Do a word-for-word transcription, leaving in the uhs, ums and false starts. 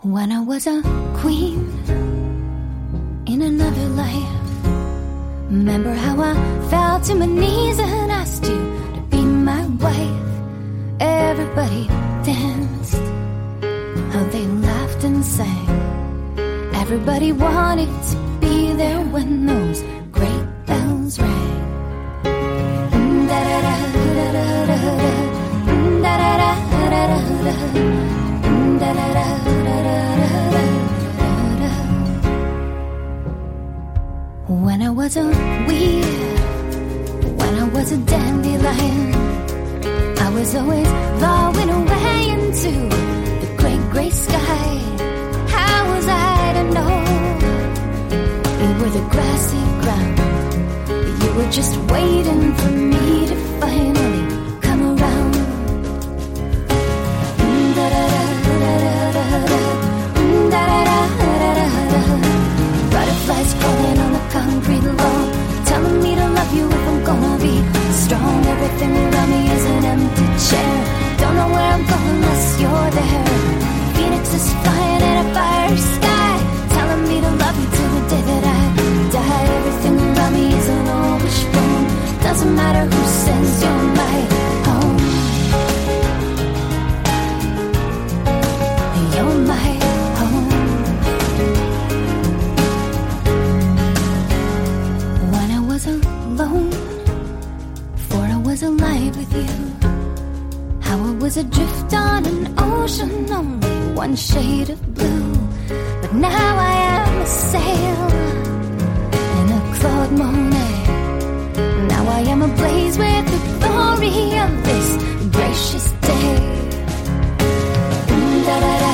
When I was a queen in another life, remember how I fell to my knees and asked you to be my wife. Everybody danced, how they laughed and sang. Everybody wanted to be there when those great bells rang. When I was a weed, when I was a dandelion, I was always blowing away into the great grey sky. How was I to know you were the grassy ground? You were just waiting for me to finally come around. Butterflies crawling on the concrete lawn, telling me to love you if I'm gonna be strong. Everything around me is an empty chair. Don't know where I'm going unless you're there. Phoenix is flying in a fire sky, telling me to love you till the day that I die. Everything around me is an old wishbone. Doesn't matter who says you're my home. You're my home. When I was alone, before I was alive with you, how I was adrift on an ocean, only one shade of blue. But now I am a sail in a Claude Monet. Now I am ablaze with the glory of this gracious day. Da da da.